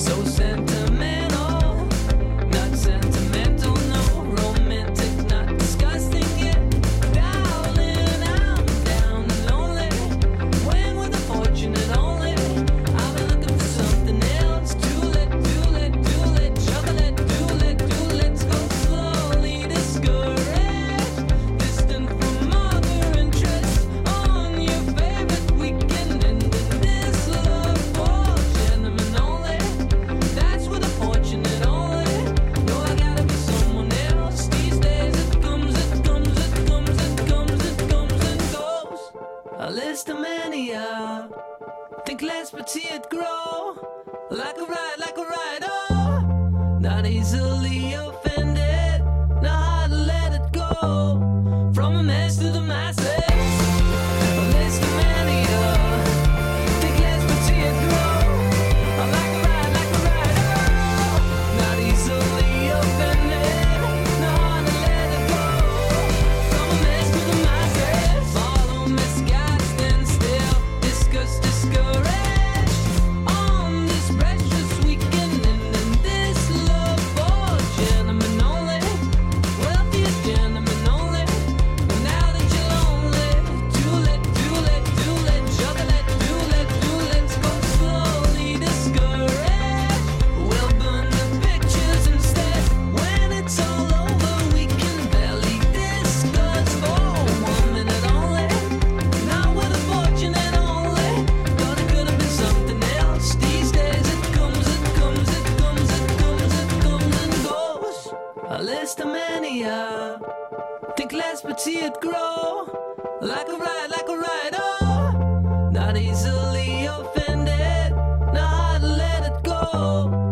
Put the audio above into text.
So sentimental, not sentimental, no romantic, not disgusting yet. Darling, I'm down and lonely. When with a fortunate only. I've been looking for something else. Chocolate, let's go slowly. Discouraged, distant from other interests. On your favorite weekend, and this love for gentlemen only. That's with a fortunate only. No, I gotta be someone else. These days it comes and goes. A list of mania. Think less but see it grow. Like a ride, oh. Not easily offended. Not hard to let it go. From a mess to the masses. A list of mania. Think less but see it grow. Like a ride, oh. Not easily offended. Not hard to let it go. From a mess to the masses. Follow misguided, stand still. Discuss, discouraged. On this precious weekend, and this love for gentlemen only. Wealthiest gentlemen only. But now that you're lonely, chocolate, let's go slowly. Discouraged, we'll burn the pictures instead. When it's all over, we can barely discuss. For 1 minute only, not with a fortunate only. Thought it could have been something else. These days it comes and goes. A list of mania. Think less but see it grow. Like a ride, oh. Not easily offended. Not hard to let it go.